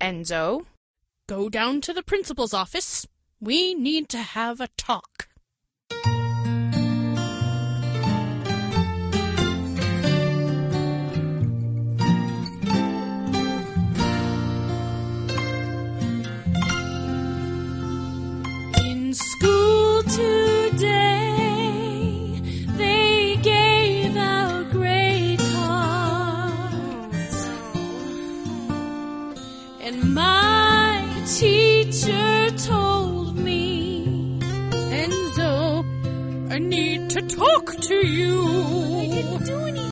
Enzo. Go down to the principal's office. We need to have a talk. In school today, they gave out grade cards, and my teacher told me, Enzo, I need to talk to you.